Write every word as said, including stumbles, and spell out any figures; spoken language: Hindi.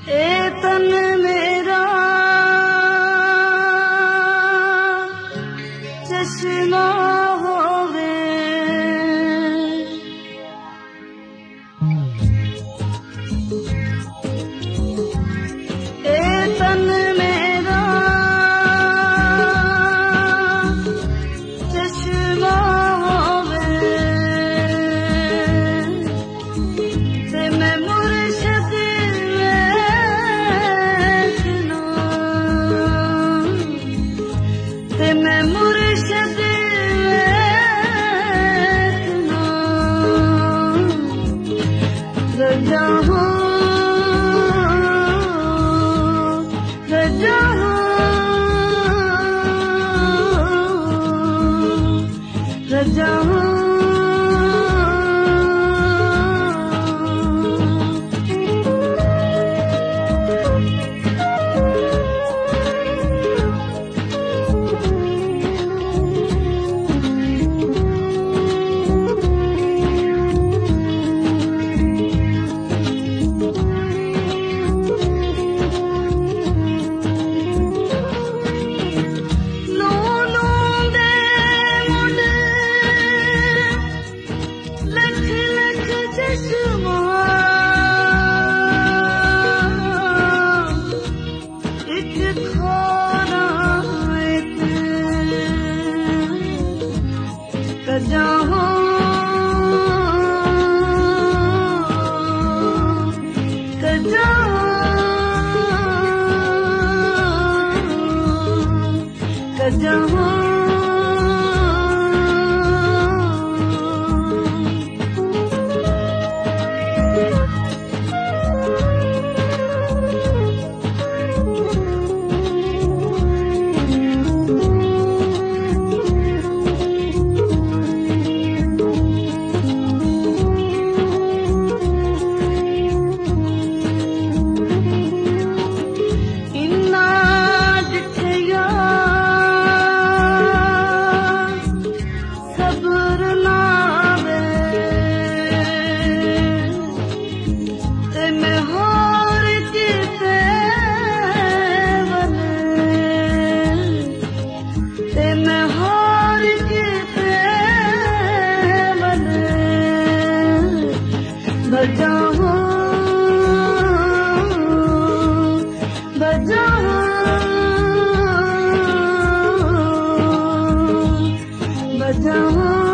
ए तन मेरा चश्मा होवे, ए तन मेरा चश्मा होवे, ते मैं मुर्शद वेखना, ते मैं मुर्शद वेखना, रजा हूँ रजा हूँ रजा हूँ। रजा हूँ रजा हूँ रजा हूँ। बजा हूँ बजा हूँ बजा हूँ।